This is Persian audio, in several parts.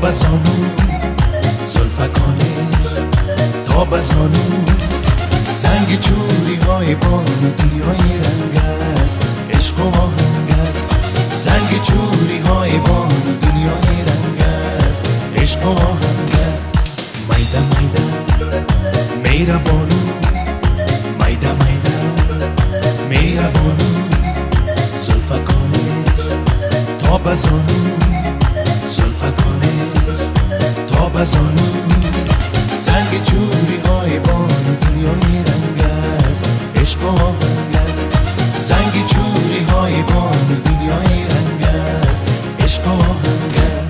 بزانو زلفکانش تا بزانو زنگ چوری های بانو دنیای رنگ است عشق و آهنگ است زنگ چوری های بانو دنیای رنگ است عشق و آهنگ است میده میده میره بانو میده میده میره بانو زلفکانش تا بزانو زلفکانش تا بزانو زنگ چوری های بانو دنیای رنگ است عشق و آهنگ است زنگ چوری های بانو دنیای رنگ است عشق و آهنگ است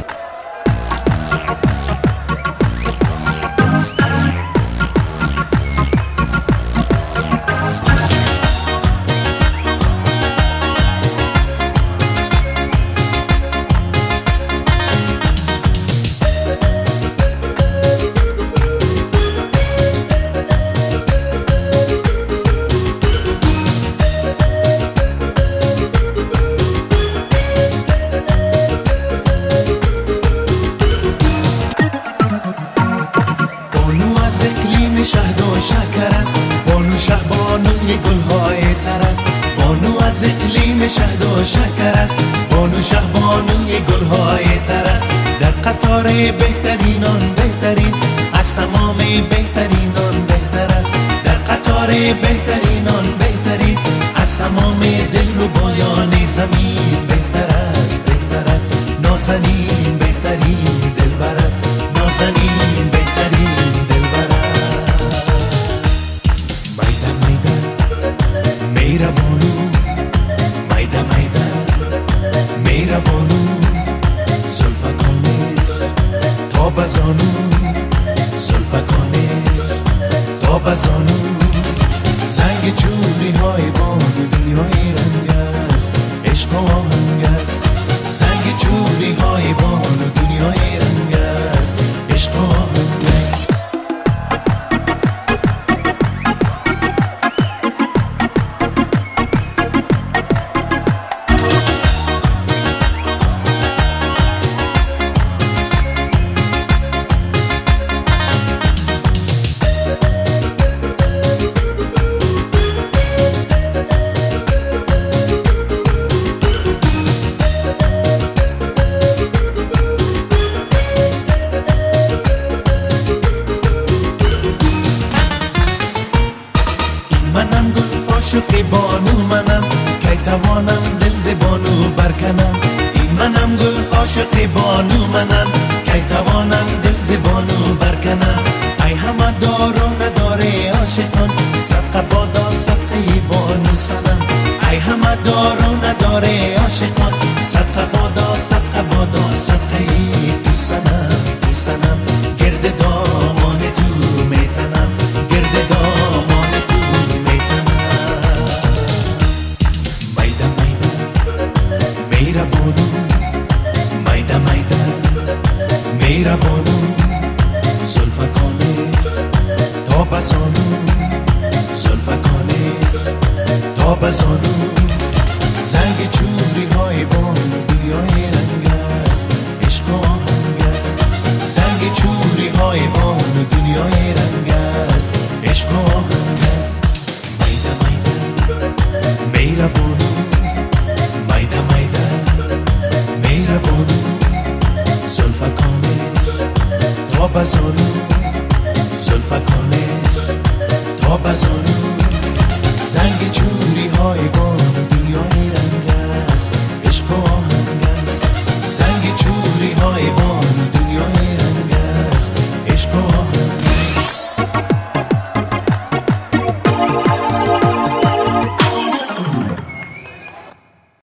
شهد و شکر است بانو شهبانوی گلهای تر است بانو از اقلیم شهد و شکر است بانو شهبانوی گلهای تر است در قطار بهترینان بهترین از تمام بهترینان بهتر است در قطار بهترینان بهترین از تمام دل رو بایان زمین بهتر است بهتر است نازنین بهترین دلبر است نازنین بهترین میره بانو میده میده میره بانو زلفکانش تا بزانو زلفکانش تا بزانو زنگ چوری های بانو دنیای رنگ است عشق و آهنگ است زنگ چوری های بانو دنیای رنگ است عشق و آهنگ است منم گل عاشق بانو منم کی توانم دل ز بانو برکنم این منم گل عاشق بانو منم کی توانم دل ز بانو برکنم ای همه دار و نداره عاشقان صدقه بادا صدقه بانو سنم ای همه دار و نداره عاشقان صدقه بادا صدقه تو سنم تو سنم گرد دامان تو میتنم گرد دامان میره بانو میده میده میره بانو زلفکانش تا بزانو زلفکانش تا بزانو زنگ چوری های بانو دنیای رنگ است عشق و آهنگ است زنگ چوری های بانو دنیای رنگ است عشق و آهنگ است میده میده میره بانو میده میده میره بانو زلفکانش تا بزانو زلفکانش تا بزانو زنگ چوری های بانو